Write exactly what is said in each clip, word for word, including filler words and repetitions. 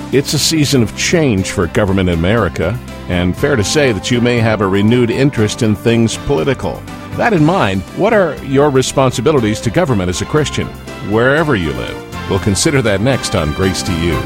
It's a season of change for government in America, and fair to say that you may have a renewed interest in things political. That in mind, what are your responsibilities to government as a Christian, wherever you live? We'll consider that next on Grace to You.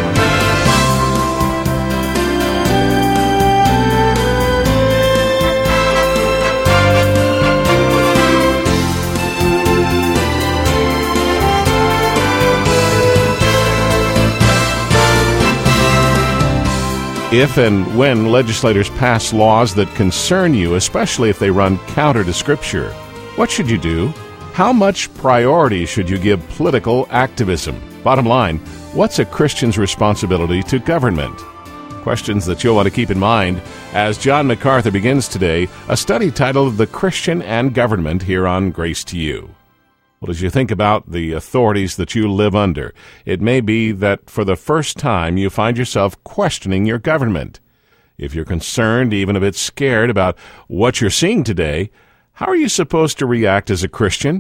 If and when legislators pass laws that concern you, especially if they run counter to Scripture, what should you do? How much priority should you give political activism? Bottom line, what's a Christian's responsibility to government? Questions that you'll want to keep in mind as John MacArthur begins today a study titled The Christian and Government here on Grace to You. Well, as you think about the authorities that you live under, it may be that for the first time you find yourself questioning your government. If you're concerned, even a bit scared about what you're seeing today, how are you supposed to react as a Christian?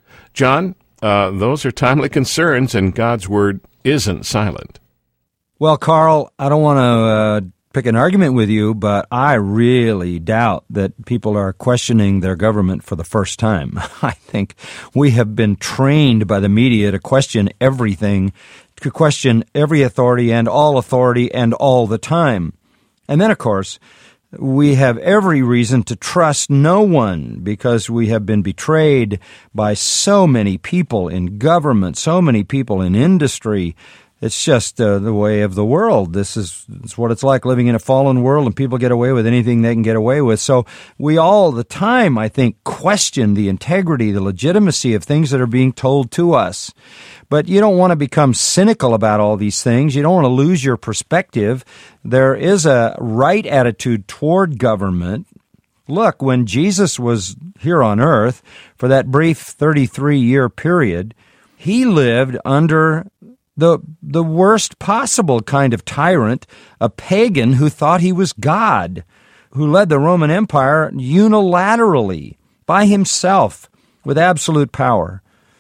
John, uh, those are timely concerns, and God's Word isn't silent. Well, Carl, I don't want to uh, pick an argument with you, but I really doubt that people are questioning their government for the first time. I think we have been trained by the media to question everything, to question every authority and all authority and all the time. And then, of course, we have every reason to trust no one because we have been betrayed by so many people in government, so many people in industry. It's just uh, the way of the world. This is it's what it's like living in a fallen world, and people get away with anything they can get away with. So we all the time, I think, question the integrity, the legitimacy of things that are being told to us. But you don't want to become cynical about all these things. You don't want to lose your perspective. There is a right attitude toward government. Look, when Jesus was here on earth for that brief thirty-three year period, he lived under the the worst possible kind of tyrant, a pagan who thought he was God, who led the Roman Empire unilaterally, by himself, with absolute power,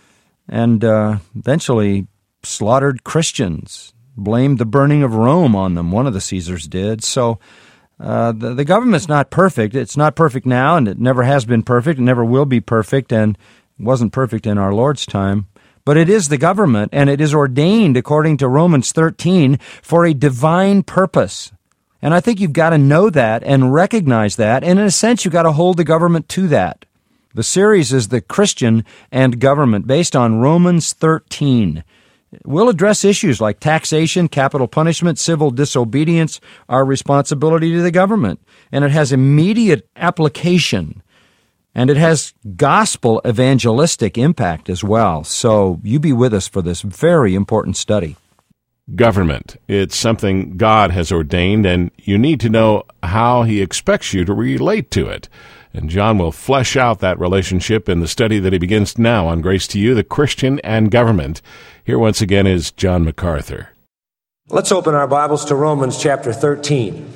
and uh, eventually slaughtered Christians, blamed the burning of Rome on them. One of the Caesars did. So uh, the, the government's not perfect. It's not perfect now, and it never has been perfect. It never will be perfect, and it wasn't perfect in our Lord's time. But it is the government, and it is ordained, according to Romans thirteen, for a divine purpose. And I think you've got to know that and recognize that, and in a sense, you've got to hold the government to that. The series is The Christian and Government, based on Romans thirteen. We'll address issues like taxation, capital punishment, civil disobedience, our responsibility to the government, and it has immediate application. And it has gospel evangelistic impact as well. So you be with us for this very important study. Government. It's something God has ordained, and you need to know how He expects you to relate to it. And John will flesh out that relationship in the study that he begins now on Grace to You, The Christian and Government. Here once again is John MacArthur. Let's open our Bibles to Romans chapter thirteen.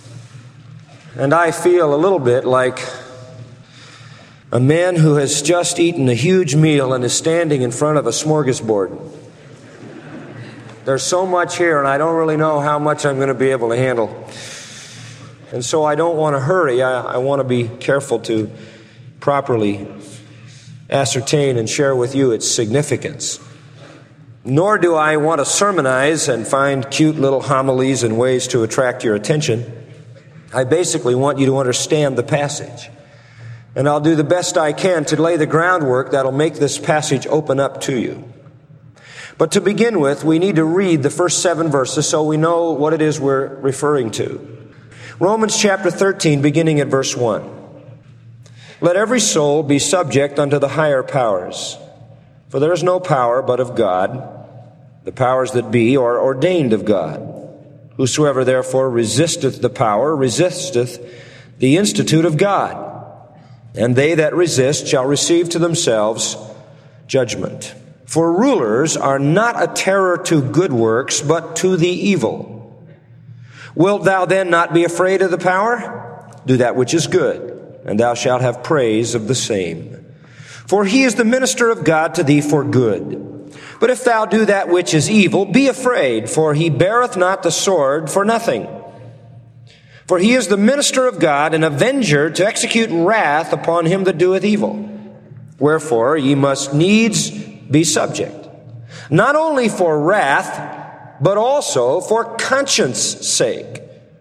And I feel a little bit like a man who has just eaten a huge meal and is standing in front of a smorgasbord. There's so much here, and I don't really know how much I'm going to be able to handle. And so I don't want to hurry. I, I want to be careful to properly ascertain and share with you its significance. Nor do I want to sermonize and find cute little homilies and ways to attract your attention. I basically want you to understand the passage. And I'll do the best I can to lay the groundwork that'll make this passage open up to you. But to begin with, we need to read the first seven verses so we know what it is we're referring to. Romans chapter thirteen, beginning at verse one. Let every soul be subject unto the higher powers, for there is no power but of God. The powers that be are ordained of God. Whosoever therefore resisteth the power, resisteth the institute of God. And they that resist shall receive to themselves judgment. For rulers are not a terror to good works, but to the evil. Wilt thou then not be afraid of the power? Do that which is good, and thou shalt have praise of the same. For he is the minister of God to thee for good. But if thou do that which is evil, be afraid, for he beareth not the sword for nothing. For he is the minister of God, an avenger to execute wrath upon him that doeth evil. Wherefore ye must needs be subject, not only for wrath, but also for conscience sake.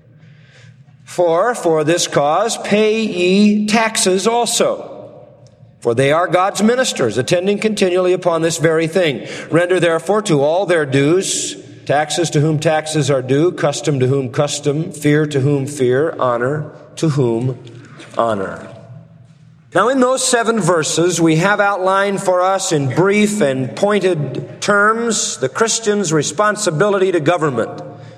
For, for this cause pay ye taxes also. For they are God's ministers, attending continually upon this very thing. Render therefore to all their dues, taxes to whom taxes are due, custom to whom custom, fear to whom fear, honor to whom honor. Now in those seven verses, we have outlined for us in brief and pointed terms the Christian's responsibility to government.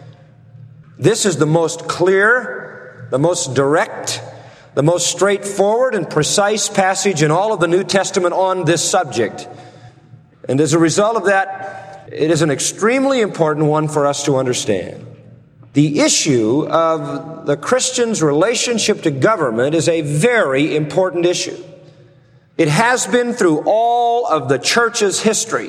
This is the most clear, the most direct, the most straightforward and precise passage in all of the New Testament on this subject. And as a result of that, it is an extremely important one for us to understand. The issue of the Christian's relationship to government is a very important issue. It has been through all of the church's history.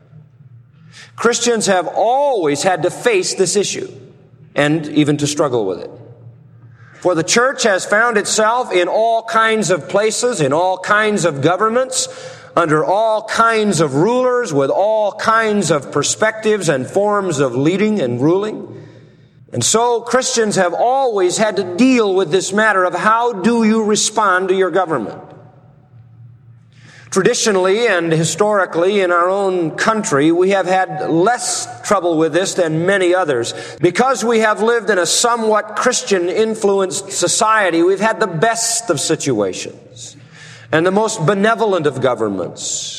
Christians have always had to face this issue and even to struggle with it. For the church has found itself in all kinds of places, in all kinds of governments, under all kinds of rulers, with all kinds of perspectives and forms of leading and ruling. And so Christians have always had to deal with this matter of how do you respond to your government. Traditionally and historically in our own country, we have had less trouble with this than many others. Because we have lived in a somewhat Christian-influenced society, we've had the best of situations and the most benevolent of governments.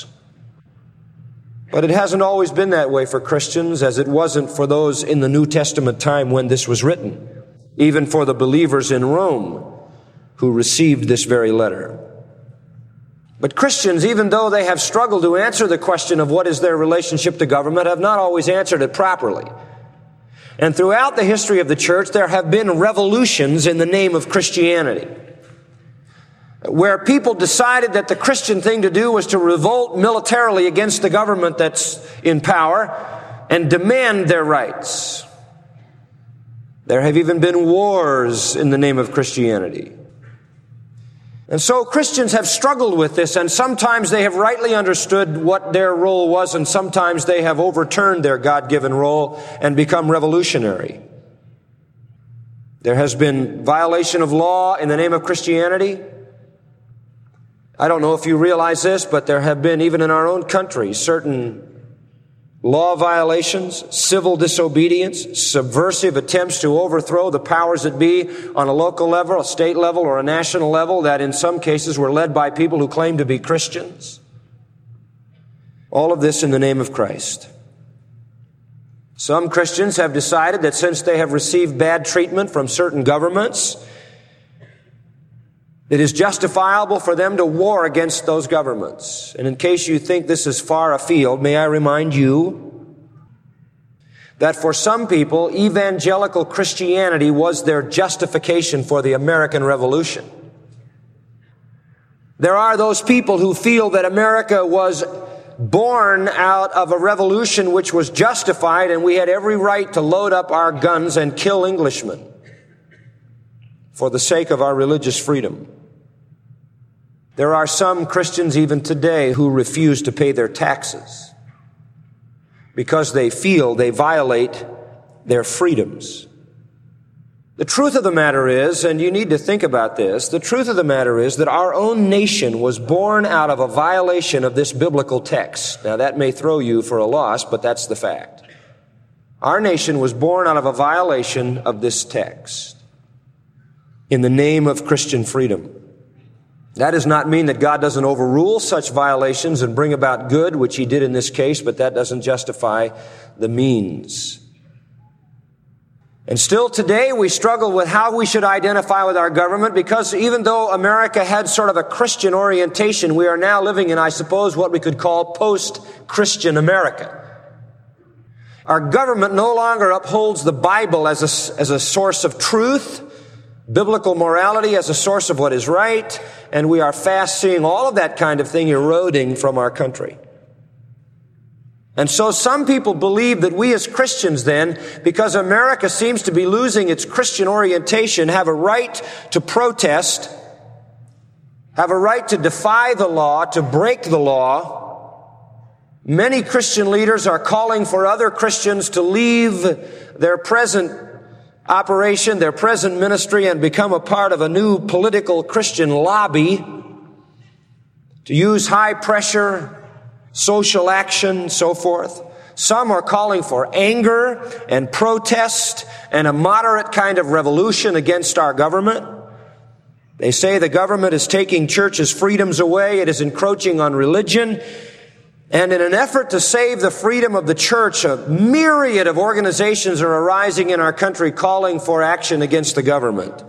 But it hasn't always been that way for Christians, as it wasn't for those in the New Testament time when this was written, even for the believers in Rome who received this very letter. But Christians, even though they have struggled to answer the question of what is their relationship to government, have not always answered it properly. And throughout the history of the church, there have been revolutions in the name of Christianity, where people decided that the Christian thing to do was to revolt militarily against the government that's in power and demand their rights. There have even been wars in the name of Christianity. And so Christians have struggled with this, and sometimes they have rightly understood what their role was, and sometimes they have overturned their God-given role and become revolutionary. There has been violation of law in the name of Christianity. I don't know if you realize this, but there have been, even in our own country, certain law violations, civil disobedience, subversive attempts to overthrow the powers that be on a local level, a state level, or a national level that in some cases were led by people who claimed to be Christians. All of this in the name of Christ. Some Christians have decided that since they have received bad treatment from certain governments, it is justifiable for them to war against those governments. And in case you think this is far afield, may I remind you that for some people, evangelical Christianity was their justification for the American Revolution. There are those people who feel that America was born out of a revolution which was justified, and we had every right to load up our guns and kill Englishmen for the sake of our religious freedom. There are some Christians even today who refuse to pay their taxes because they feel they violate their freedoms. The truth of the matter is, and you need to think about this, the truth of the matter is that our own nation was born out of a violation of this biblical text. Now that may throw you for a loss, but that's the fact. Our nation was born out of a violation of this text in the name of Christian freedom. That does not mean that God doesn't overrule such violations and bring about good, which He did in this case, but that doesn't justify the means. And still today we struggle with how we should identify with our government, because even though America had sort of a Christian orientation, we are now living in, I suppose, what we could call post-Christian America. Our government no longer upholds the Bible as a, as a source of truth, biblical morality as a source of what is right, and we are fast seeing all of that kind of thing eroding from our country. And so some people believe that we as Christians then, because America seems to be losing its Christian orientation, have a right to protest, have a right to defy the law, to break the law. Many Christian leaders are calling for other Christians to leave their present operation, their present ministry, and become a part of a new political Christian lobby, to use high pressure, social action, so forth. Some are calling for anger and protest and a moderate kind of revolution against our government. They say the government is taking churches' freedoms away. It is encroaching on religion. And in an effort to save the freedom of the church, a myriad of organizations are arising in our country calling for action against the government.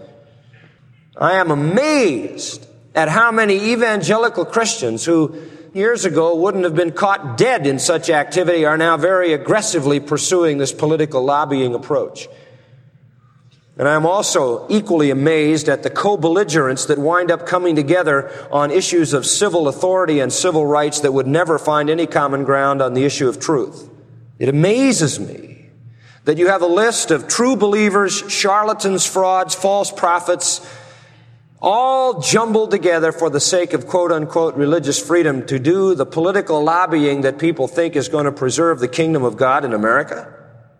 I am amazed at how many evangelical Christians who years ago wouldn't have been caught dead in such activity are now very aggressively pursuing this political lobbying approach. And I'm also equally amazed at the co-belligerents that wind up coming together on issues of civil authority and civil rights that would never find any common ground on the issue of truth. It amazes me that you have a list of true believers, charlatans, frauds, false prophets, all jumbled together for the sake of quote-unquote religious freedom to do the political lobbying that people think is going to preserve the kingdom of God in America.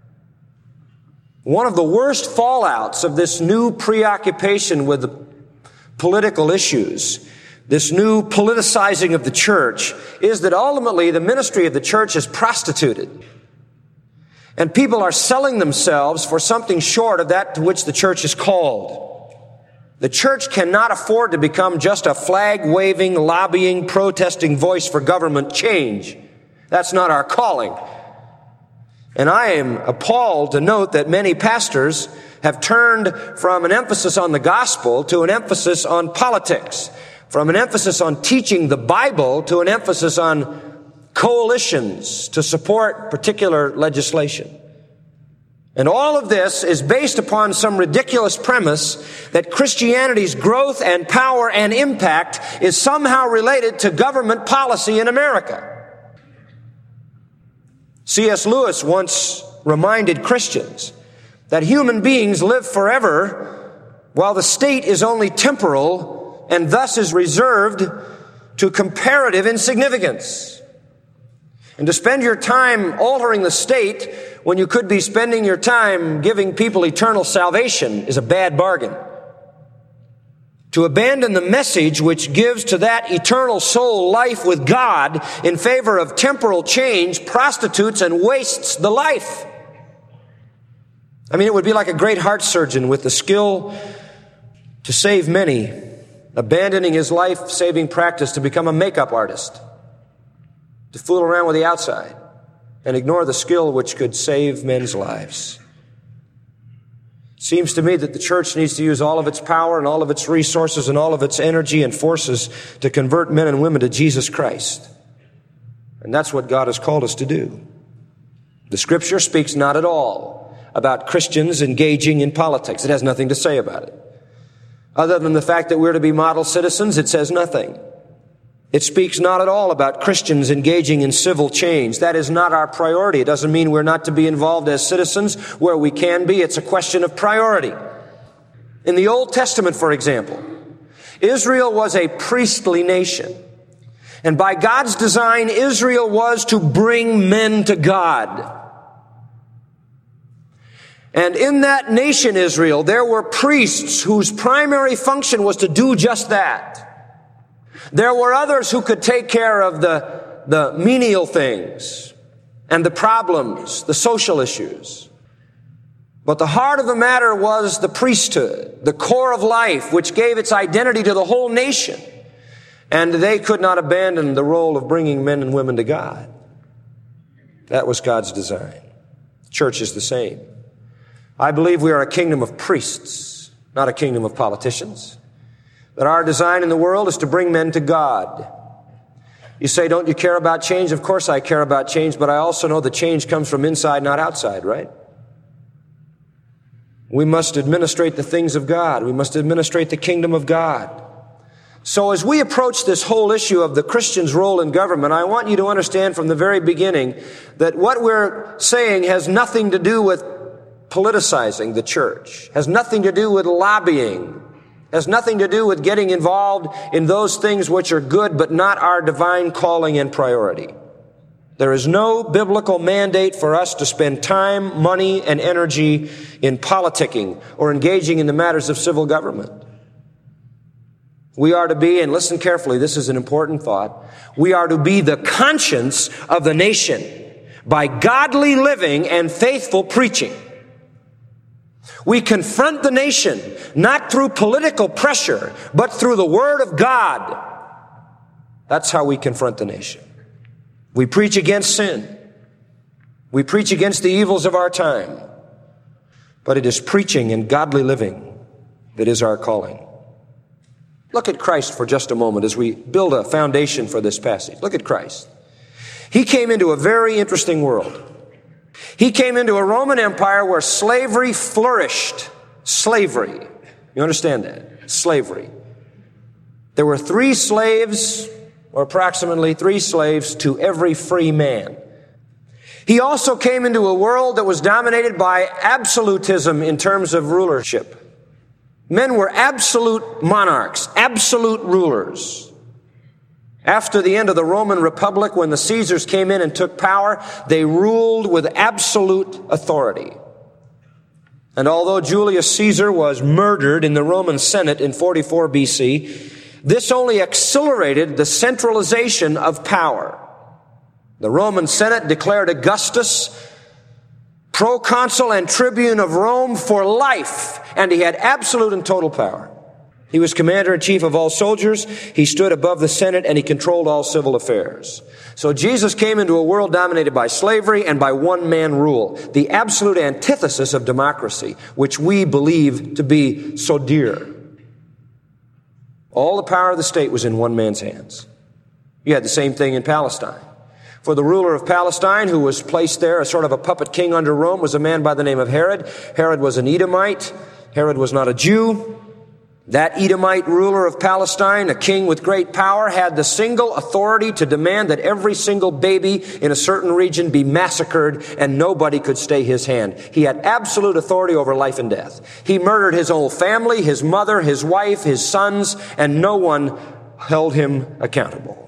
One of the worst fallouts of this new preoccupation with the political issues, this new politicizing of the church, is that ultimately the ministry of the church is prostituted. And people are selling themselves for something short of that to which the church is called. The church cannot afford to become just a flag-waving, lobbying, protesting voice for government change. That's not our calling. And I am appalled to note that many pastors have turned from an emphasis on the gospel to an emphasis on politics, from an emphasis on teaching the Bible to an emphasis on coalitions to support particular legislation. And all of this is based upon some ridiculous premise that Christianity's growth and power and impact is somehow related to government policy in America. C S Lewis once reminded Christians that human beings live forever while the state is only temporal and thus is reserved to comparative insignificance. And to spend your time altering the state when you could be spending your time giving people eternal salvation is a bad bargain. To abandon the message which gives to that eternal soul life with God in favor of temporal change prostitutes and wastes the life. I mean, it would be like a great heart surgeon with the skill to save many, abandoning his life-saving practice to become a makeup artist, to fool around with the outside and ignore the skill which could save men's lives. It seems to me that the church needs to use all of its power and all of its resources and all of its energy and forces to convert men and women to Jesus Christ. And that's what God has called us to do. The Scripture speaks not at all about Christians engaging in politics. It has nothing to say about it. Other than the fact that we're to be model citizens, it says nothing. It speaks not at all about Christians engaging in civil change. That is not our priority. It doesn't mean we're not to be involved as citizens where we can be. It's a question of priority. In the Old Testament, for example, Israel was a priestly nation. And by God's design, Israel was to bring men to God. And in that nation, Israel, there were priests whose primary function was to do just that. There were others who could take care of the, the menial things and the problems, the social issues. But the heart of the matter was the priesthood, the core of life, which gave its identity to the whole nation. And they could not abandon the role of bringing men and women to God. That was God's design. The church is the same. I believe we are a kingdom of priests, not a kingdom of politicians. That our design in the world is to bring men to God. You say, don't you care about change? Of course I care about change, but I also know the change comes from inside, not outside, right? We must administrate the things of God. We must administrate the kingdom of God. So as we approach this whole issue of the Christian's role in government, I want you to understand from the very beginning that what we're saying has nothing to do with politicizing the church, has nothing to do with lobbying, has nothing to do with getting involved in those things which are good but not our divine calling and priority. There is no biblical mandate for us to spend time, money, and energy in politicking or engaging in the matters of civil government. We are to be, and listen carefully, this is an important thought, we are to be the conscience of the nation by godly living and faithful preaching. We confront the nation not through political pressure, but through the Word of God. That's how we confront the nation. We preach against sin. We preach against the evils of our time. But it is preaching and godly living that is our calling. Look at Christ for just a moment as we build a foundation for this passage. Look at Christ. He came into a very interesting world. He came into a Roman Empire where slavery flourished. Slavery. You understand that? Slavery. There were three slaves, or approximately three slaves, to every free man. He also came into a world that was dominated by absolutism in terms of rulership. Men were absolute monarchs, absolute rulers. After the end of the Roman Republic, when the Caesars came in and took power, they ruled with absolute authority. And although Julius Caesar was murdered in the Roman Senate in forty-four B C, this only accelerated the centralization of power. The Roman Senate declared Augustus proconsul and tribune of Rome for life, and he had absolute and total power. He was commander-in-chief of all soldiers, he stood above the Senate, and he controlled all civil affairs. So Jesus came into a world dominated by slavery and by one-man rule, the absolute antithesis of democracy, which we believe to be so dear. All the power of the state was in one man's hands. You had the same thing in Palestine. For the ruler of Palestine, who was placed there as sort of a puppet king under Rome, was a man by the name of Herod. Herod was an Edomite. Herod was not a Jew. That Edomite ruler of Palestine, a king with great power, had the single authority to demand that every single baby in a certain region be massacred, and nobody could stay his hand. He had absolute authority over life and death. He murdered his whole family, his mother, his wife, his sons, and no one held him accountable.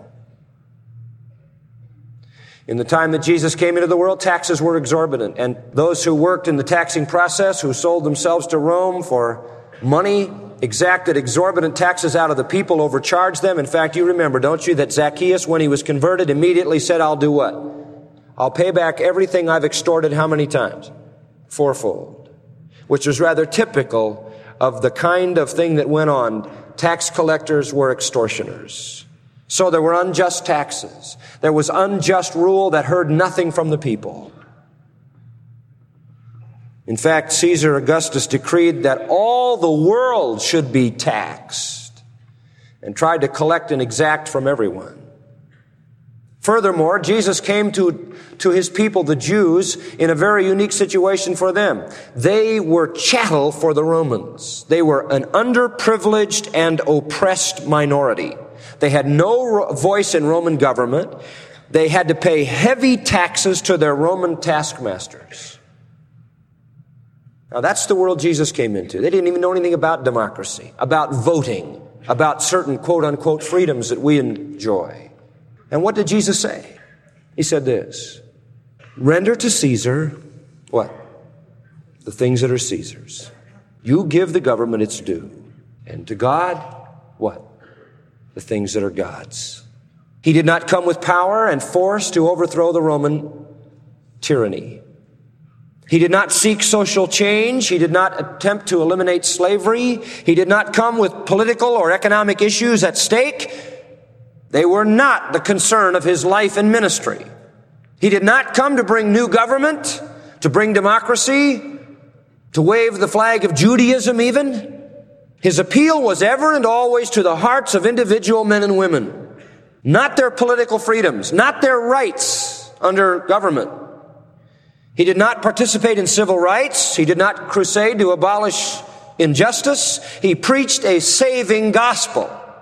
In the time that Jesus came into the world, taxes were exorbitant, and those who worked in the taxing process, who sold themselves to Rome for money, exacted exorbitant taxes out of the people, overcharged them. In fact, you remember, don't you, that Zacchaeus, when he was converted, immediately said, I'll do what? I'll pay back everything I've extorted how many times? Fourfold. Which was rather typical of the kind of thing that went on. Tax collectors were extortioners. So there were unjust taxes. There was unjust rule that heard nothing from the people. In fact, Caesar Augustus decreed that all the world should be taxed and tried to collect and exact from everyone. Furthermore, Jesus came to, to his people, the Jews, in a very unique situation for them. They were chattel for the Romans. They were an underprivileged and oppressed minority. They had no voice in Roman government. They had to pay heavy taxes to their Roman taskmasters. Now that's the world Jesus came into. They didn't even know anything about democracy, about voting, about certain quote-unquote freedoms that we enjoy. And what did Jesus say? He said this, render to Caesar, what? The things that are Caesar's. You give the government its due. And to God, what? The things that are God's. He did not come with power and force to overthrow the Roman tyranny. He did not seek social change. He did not attempt to eliminate slavery. He did not come with political or economic issues at stake. They were not the concern of his life and ministry. He did not come to bring new government, to bring democracy, to wave the flag of Judaism even. His appeal was ever and always to the hearts of individual men and women, not their political freedoms, not their rights under government. He did not participate in civil rights. He did not crusade to abolish injustice. He preached a saving gospel.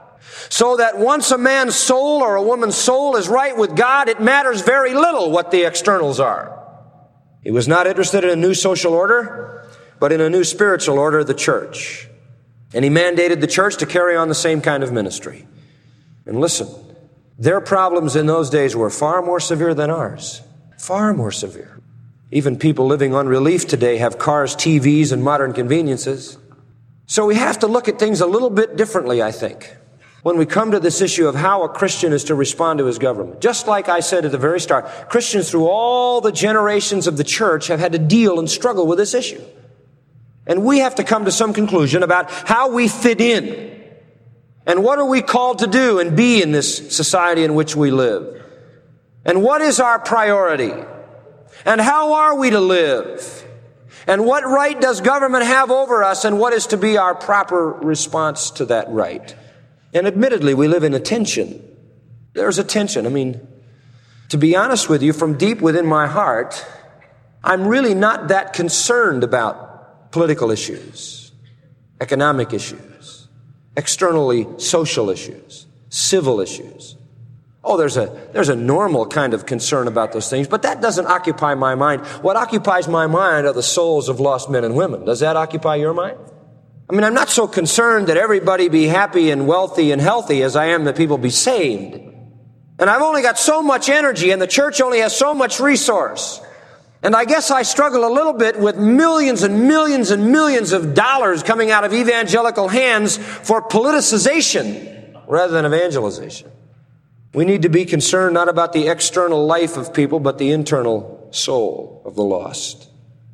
So that once a man's soul or a woman's soul is right with God, it matters very little what the externals are. He was not interested in a new social order, but in a new spiritual order, the church. And he mandated the church to carry on the same kind of ministry. And listen, their problems in those days were far more severe than ours. Far more severe. Even people living on relief today have cars, T Vs, and modern conveniences. So we have to look at things a little bit differently, I think, when we come to this issue of how a Christian is to respond to his government. Just like I said at the very start, Christians through all the generations of the church have had to deal and struggle with this issue. And we have to come to some conclusion about how we fit in. And what are we called to do and be in this society in which we live? And what is our priority? And how are we to live? And what right does government have over us? And what is to be our proper response to that right? And admittedly, we live in a tension. There's a tension. I mean, to be honest with you, from deep within my heart, I'm really not that concerned about political issues, economic issues, externally social issues, civil issues. Oh, there's a, there's a normal kind of concern about those things, but that doesn't occupy my mind. What occupies my mind are the souls of lost men and women. Does that occupy your mind? I mean, I'm not so concerned that everybody be happy and wealthy and healthy as I am that people be saved. And I've only got so much energy, and the church only has so much resource. And I guess I struggle a little bit with millions and millions and millions of dollars coming out of evangelical hands for politicization rather than evangelization. We need to be concerned not about the external life of people, but the internal soul of the lost.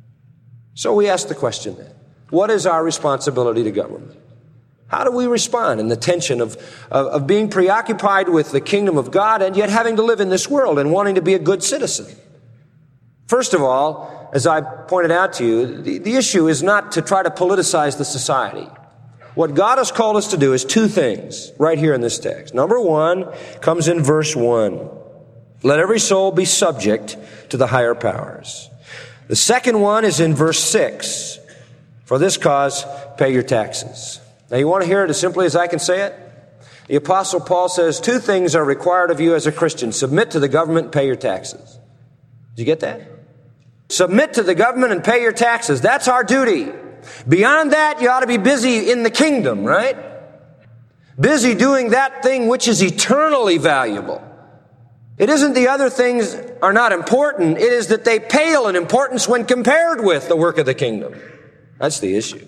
So we ask the question then, what is our responsibility to government? How do we respond in the tension of, of, of being preoccupied with the kingdom of God and yet having to live in this world and wanting to be a good citizen? First of all, as I pointed out to you, the, the issue is not to try to politicize the society. What God has called us to do is two things right here in this text. Number one comes in verse one. Let every soul be subject to the higher powers. The second one is in verse six. For this cause, pay your taxes. Now, you want to hear it as simply as I can say it? The Apostle Paul says two things are required of you as a Christian. Submit to the government and pay your taxes. Did you get that? Submit to the government and pay your taxes. That's our duty. Beyond that, you ought to be busy in the kingdom, right? Busy doing that thing which is eternally valuable. It isn't the other things are not important. It is that they pale in importance when compared with the work of the kingdom. That's the issue.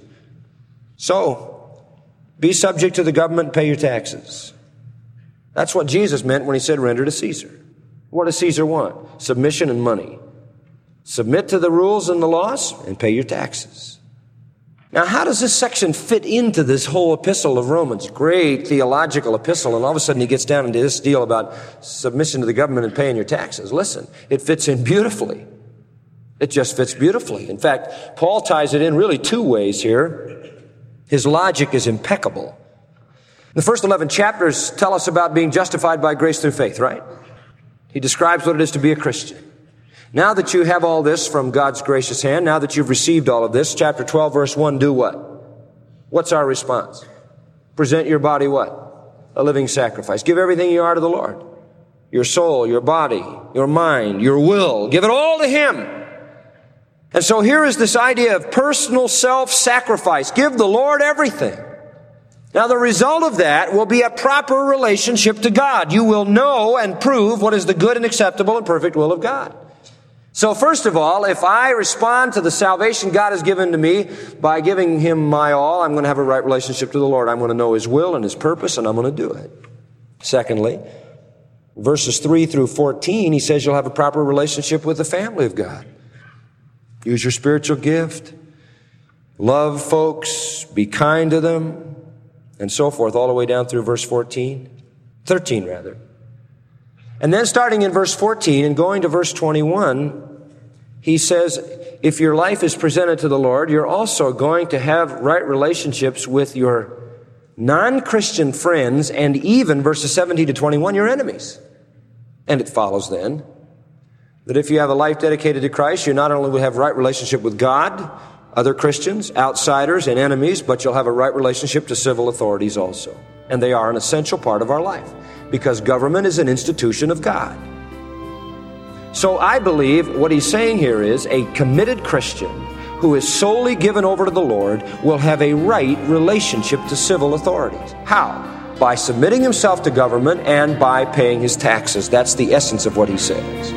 So, be subject to the government and pay your taxes. That's what Jesus meant when he said, render to Caesar. What does Caesar want? Submission and money. Submit to the rules and the laws and pay your taxes. Now, how does this section fit into this whole epistle of Romans? Great theological epistle, and all of a sudden he gets down into this deal about submission to the government and paying your taxes. Listen, it fits in beautifully. It just fits beautifully. In fact, Paul ties it in really two ways here. His logic is impeccable. The first eleven chapters tell us about being justified by grace through faith, right? He describes what it is to be a Christian. Now that you have all this from God's gracious hand, now that you've received all of this, chapter twelve, verse one, do what? What's our response? Present your body what? A living sacrifice. Give everything you are to the Lord. Your soul, your body, your mind, your will. Give it all to Him. And so here is this idea of personal self-sacrifice. Give the Lord everything. Now, the result of that will be a proper relationship to God. You will know and prove what is the good and acceptable and perfect will of God. So first of all, if I respond to the salvation God has given to me by giving Him my all, I'm going to have a right relationship to the Lord. I'm going to know His will and His purpose, and I'm going to do it. Secondly, verses three through fourteen, he says you'll have a proper relationship with the family of God. Use your spiritual gift. Love folks. Be kind to them. And so forth, all the way down through verse fourteen. thirteen, rather. And then starting in verse fourteen and going to verse twenty-one, he says, if your life is presented to the Lord, you're also going to have right relationships with your non-Christian friends and even, verses seventeen to twenty-one, your enemies. And it follows then that if you have a life dedicated to Christ, you not only will have right relationship with God, other Christians, outsiders, and enemies, but you'll have a right relationship to civil authorities also. And they are an essential part of our life, because government is an institution of God. So I believe what he's saying here is a committed Christian who is solely given over to the Lord will have a right relationship to civil authorities. How? By submitting himself to government and by paying his taxes. That's the essence of what he says.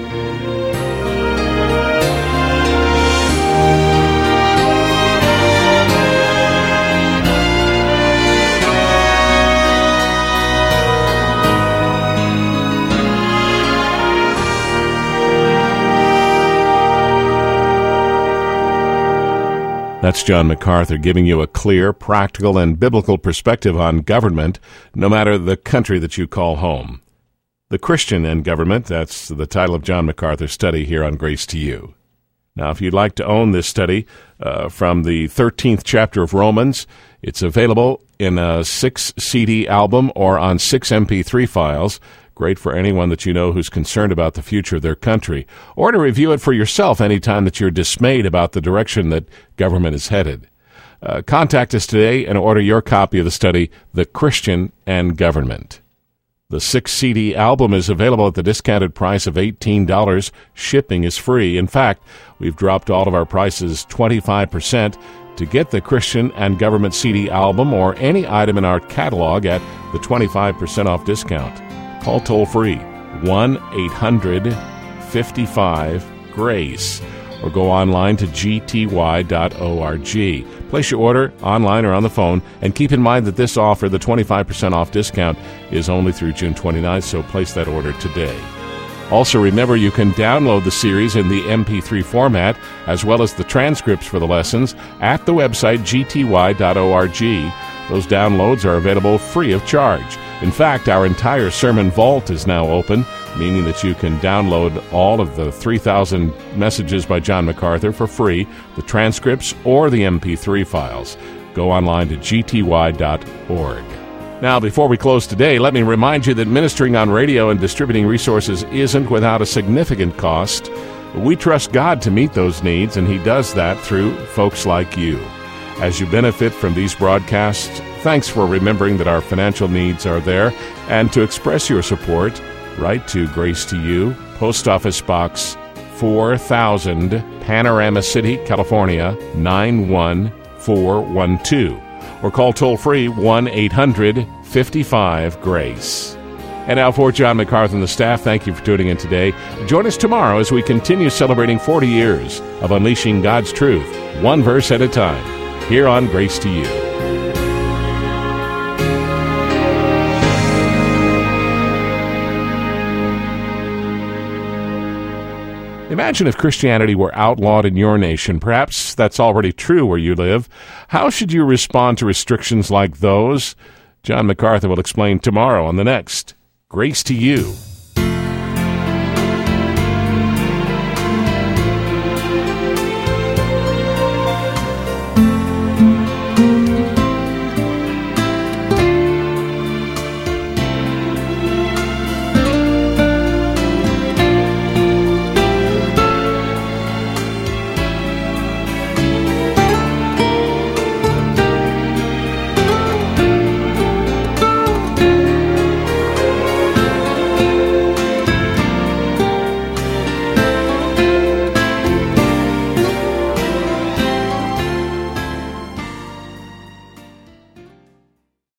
That's John MacArthur giving you a clear, practical, and biblical perspective on government, no matter the country that you call home. The Christian and Government, that's the title of John MacArthur's study here on Grace to You. Now, if you'd like to own this study uh, from the thirteenth chapter of Romans, it's available in a six C D album or on six M P three files. Great for anyone that you know who's concerned about the future of their country, or to review it for yourself anytime that you're dismayed about the direction that government is headed. Uh, contact us today and order your copy of the study, The Christian and Government. The six C D album is available at the discounted price of eighteen dollars. Shipping is free. In fact, we've dropped all of our prices twenty-five percent to get the Christian and Government C D album or any item in our catalog at the twenty-five percent off discount. Call toll-free one eight hundred fifty-five GRACE or go online to g t y dot org. Place your order online or on the phone, and keep in mind that this offer, the twenty-five percent off discount, is only through June twenty-ninth, so place that order today. Also, remember you can download the series in the M P three format, as well as the transcripts for the lessons, at the website g t y dot org. Those downloads are available free of charge. In fact, our entire sermon vault is now open, meaning that you can download all of the three thousand messages by John MacArthur for free, the transcripts, or the M P three files. Go online to g t y dot org. Now, before we close today, let me remind you that ministering on radio and distributing resources isn't without a significant cost. We trust God to meet those needs, and He does that through folks like you. As you benefit from these broadcasts, thanks for remembering that our financial needs are there, and to express your support, write to Grace to You, Post Office Box four thousand, Panorama City, California, nine one four one two, or call toll-free one eight hundred fifty-five GRACE. And now for John MacArthur and the staff, thank you for tuning in today. Join us tomorrow as we continue celebrating forty years of unleashing God's truth, one verse at a time, here on Grace to You. Imagine if Christianity were outlawed in your nation. Perhaps that's already true where you live. How should you respond to restrictions like those? John MacArthur will explain tomorrow on the next Grace to You.